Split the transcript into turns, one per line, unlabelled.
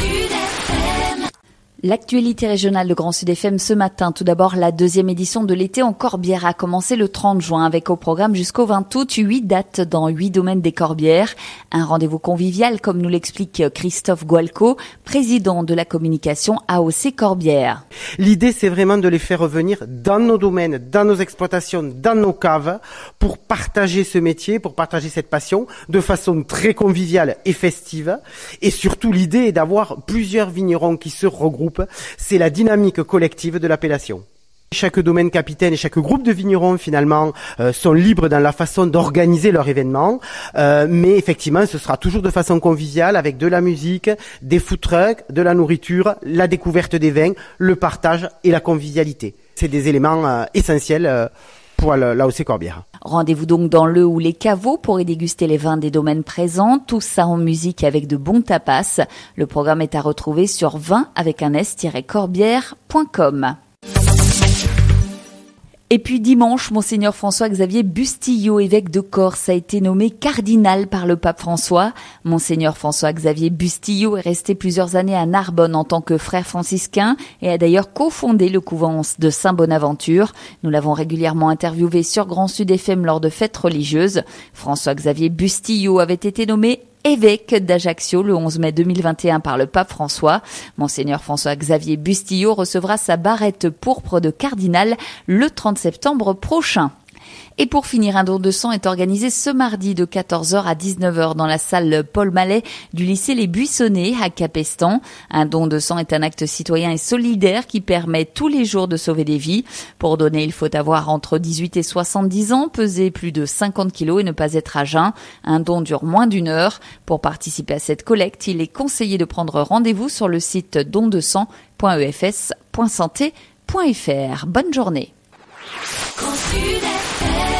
L'actualité régionale de Grand Sud FM ce matin. Tout d'abord, la deuxième édition de l'été en Corbière a commencé le 30 juin avec au programme jusqu'au 20 août 8 dates dans 8 domaines des Corbières. Un rendez-vous convivial comme nous l'explique Christophe Gualco, président de la communication AOC Corbière.
L'idée, c'est vraiment de les faire revenir dans nos domaines, dans nos exploitations, dans nos caves pour partager ce métier, pour partager cette passion de façon très conviviale et festive. Et surtout, l'idée est d'avoir plusieurs vignerons qui se regroupent. C'est la dynamique collective de l'appellation. Chaque domaine capitaine et chaque groupe de vignerons finalement sont libres dans la façon d'organiser leur événement, mais effectivement ce sera toujours de façon conviviale avec de la musique, des food trucks, de la nourriture, la découverte des vins, le partage et la convivialité. C'est des éléments essentiels pour l'AOC Corbière.
Rendez-vous donc dans le ou les caveaux pour y déguster les vins des domaines présents, tout ça en musique avec de bons tapas. Le programme est à retrouver sur vin-corbière.com. Et puis dimanche, Monseigneur François-Xavier Bustillo, évêque de Corse, a été nommé cardinal par le pape François. Monseigneur François-Xavier Bustillo est resté plusieurs années à Narbonne en tant que frère franciscain et a d'ailleurs cofondé le couvent de Saint-Bonaventure. Nous l'avons régulièrement interviewé sur Grand Sud FM lors de fêtes religieuses. François-Xavier Bustillo avait été nommé évêque d'Ajaccio le 11 mai 2021 par le pape François. Monseigneur François-Xavier Bustillo recevra sa barrette pourpre de cardinal le 30 septembre prochain. Et pour finir, un don de sang est organisé ce mardi de 14h à 19h dans la salle Paul Mallet du lycée Les Buissonnets à Capestan. Un don de sang est un acte citoyen et solidaire qui permet tous les jours de sauver des vies. Pour donner, il faut avoir entre 18 et 70 ans, peser plus de 50 kilos et ne pas être à jeun. Un don dure moins d'1 heure. Pour participer à cette collecte, il est conseillé de prendre rendez-vous sur le site dondesang.efs.santé.fr. Bonne journée.